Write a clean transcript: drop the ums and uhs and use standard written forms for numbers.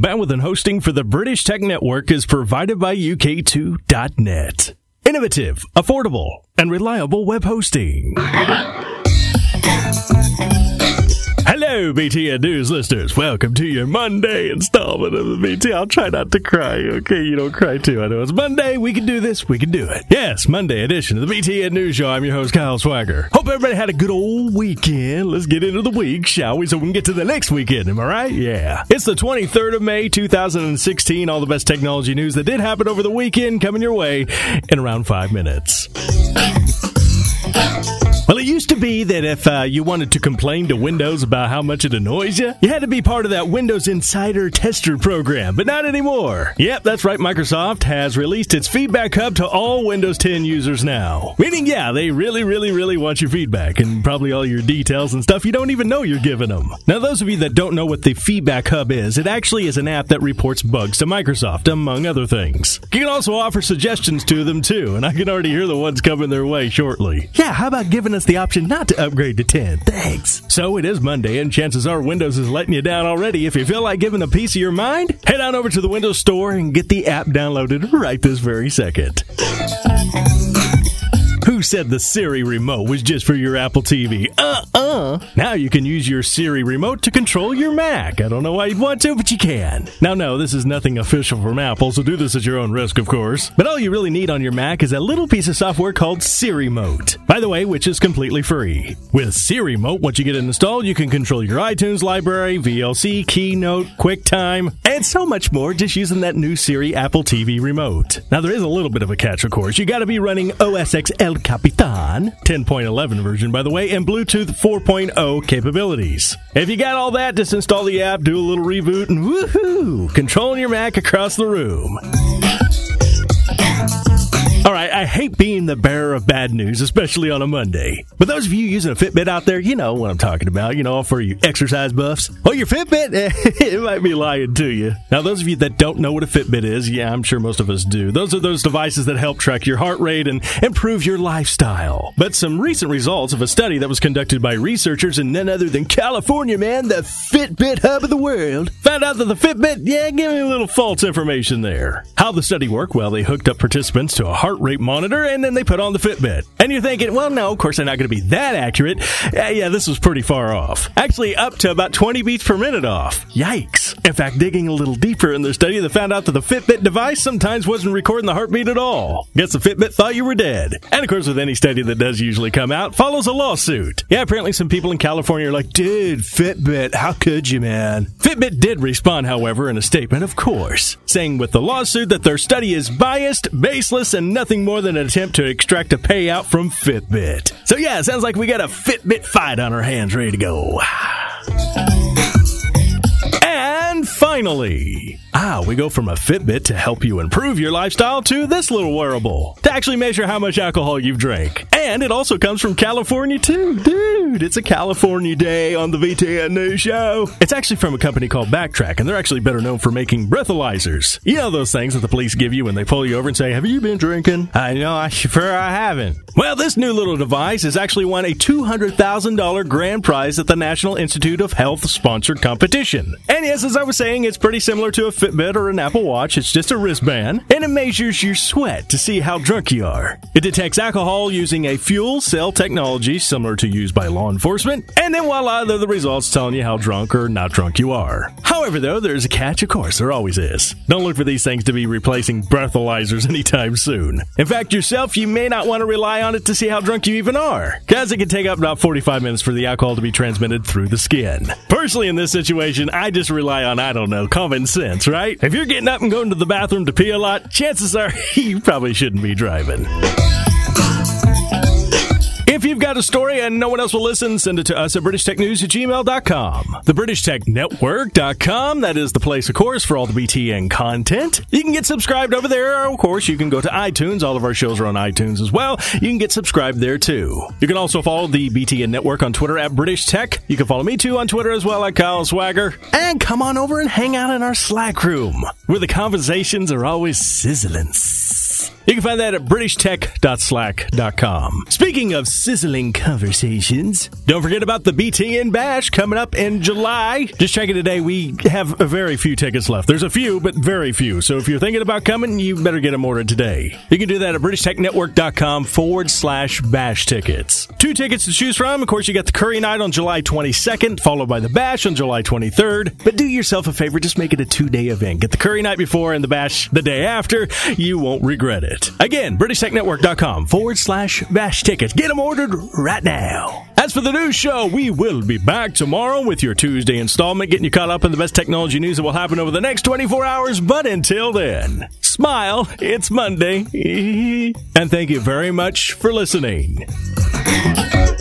Bandwidth and hosting for the British Tech Network is provided by UK2.net. Innovative, affordable, and reliable web hosting. Hello, BTN News listeners. Welcome to your Monday installment of the BT. I'll try not to cry, okay? You don't cry too. I know it's Monday. We can do this. We can do it. Yes, Monday edition of the BTN News Show. I'm your host, Kyle Swagger. Hope everybody had a good old weekend. Let's get into the week, shall we? So we can get to the next weekend. Am I right? Yeah. It's the 23rd of May, 2016. All the best technology news that did happen over the weekend coming your way in around 5 minutes. Well, it used to be that if you wanted to complain to Windows about how much it annoys you, you had to be part of that Windows Insider Tester program, but not anymore. Yep, that's right. Microsoft has released its Feedback Hub to all Windows 10 users now. Meaning, yeah, they really want your feedback and probably all your details and stuff you don't even know you're giving them. Now, those of you that don't know what the Feedback Hub is, it actually is an app that reports bugs to Microsoft, among other things. You can also offer suggestions to them, too, and I can already hear the ones coming their way shortly. Yeah, how about giving us the option not to upgrade to 10? Thanks. So it is Monday, and chances are Windows is letting you down already. If you feel like giving a piece of your mind, head on over to the Windows Store and get the app downloaded right this very second. Who said the Siri remote was just for your Apple TV? Now you can use your Siri remote to control your Mac. I don't know why you'd want to, but you can. Now, no, this is nothing official from Apple, so do this at your own risk, of course. But all you really need on your Mac is a little piece of software called Siri Remote. By the way, which is completely free. With Siri Remote, once you get it installed, you can control your iTunes library, VLC, Keynote, QuickTime, and so much more just using that new Siri Apple TV remote. Now, there is a little bit of a catch, of course. You got to be running OS X El Capitan, 10.11 version, by the way, and Bluetooth 4.0 capabilities. If you got all that, just install the app, do a little reboot, and woohoo! Controlling your Mac across the room. All right, I hate being the bearer of bad news, especially on a Monday. But those of you using a Fitbit out there, you know what I'm talking about. You know, for you exercise buffs. Well, your Fitbit, it might be lying to you. Now, those of you that don't know what a Fitbit is, yeah, I'm sure most of us do. Those are those devices that help track your heart rate and improve your lifestyle. But some recent results of a study that was conducted by researchers in none other than California, man, the Fitbit hub of the world, found out that the Fitbit, yeah, give me a little false information there. How the study worked? Well, they hooked up participants to a heart rate monitor, and then they put on the Fitbit. And you're thinking, well, no, of course they're not going to be that accurate. Yeah, this was pretty far off. Actually, up to about 20 beats per minute off. Yikes. In fact, digging a little deeper in their study, they found out that the Fitbit device sometimes wasn't recording the heartbeat at all. Guess the Fitbit thought you were dead. And of course, with any study that does usually come out, follows a lawsuit. Yeah, apparently some people in California are like, dude, Fitbit, how could you, man? Fitbit did respond, however, in a statement, of course, saying with the lawsuit that their study is biased, baseless, and nothing more than an attempt to extract a payout from Fitbit. So yeah, it sounds like we got a Fitbit fight on our hands ready to go. And finally, we go from a Fitbit to help you improve your lifestyle to this little wearable to actually measure how much alcohol you've drank. And it also comes from California too. Dude, it's a California day on the VTN News Show. It's actually from a company called Backtrack, and they're actually better known for making breathalyzers. You know those things that the police give you when they pull you over and say, have you been drinking? I know, I haven't. Well, this new little device has actually won a $200,000 grand prize at the National Institute of Health sponsored competition. And yes, as I was saying, it's pretty similar to a Fitbit or an Apple Watch. It's just a wristband, and it measures your sweat to see how drunk you are. It detects alcohol using a fuel cell technology similar to used by law enforcement, and then voila, they're the results telling you how drunk or not drunk you are. However, though, there's a catch, of course, there always is. Don't look for these things to be replacing breathalyzers anytime soon. In fact, yourself, you may not want to rely on it to see how drunk you even are, because it can take up about 45 minutes for the alcohol to be transmitted through the skin. Personally, in this situation, I just rely on, common sense, right? If you're getting up and going to the bathroom to pee a lot, chances are you probably shouldn't be driving. If you've got a story and no one else will listen, send it to us at BritishTechNews@gmail.com. The BritishTechNetwork.com, that is the place, of course, for all the BTN content. You can get subscribed over there. Of course, you can go to iTunes. All of our shows are on iTunes as well. You can get subscribed there, too. You can also follow the BTN Network on Twitter at British Tech. You can follow me, too, on Twitter as well at Kyle Swagger. And come on over and hang out in our Slack room, where the conversations are always sizzling. You can find that at BritishTech.slack.com. Speaking of sizzling conversations, don't forget about the BTN Bash coming up in July. Just checking today, we have very few tickets left. There's a few, but very few. So if you're thinking about coming, you better get them ordered today. You can do that at BritishTechNetwork.com/Bash tickets. 2 tickets to choose from. Of course, you got the Curry Night on July 22nd, followed by the Bash on July 23rd. But do yourself a favor, just make it a 2-day event. Get the Curry Night before and the Bash the day after. You won't regret it. Again, BritishTechNetwork.com/Bash tickets. Get them ordered right now. As for the news show, we will be back tomorrow with your Tuesday installment, getting you caught up in the best technology news that will happen over the next 24 hours. But until then, smile, it's Monday. And thank you very much for listening.